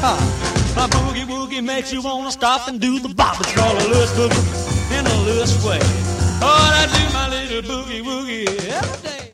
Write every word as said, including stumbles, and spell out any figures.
guitar. My boogie woogie makes you wanna stop and do the bop. It's called a Louis boogie in a Louis way. Oh, I do my little boogie woogie every day.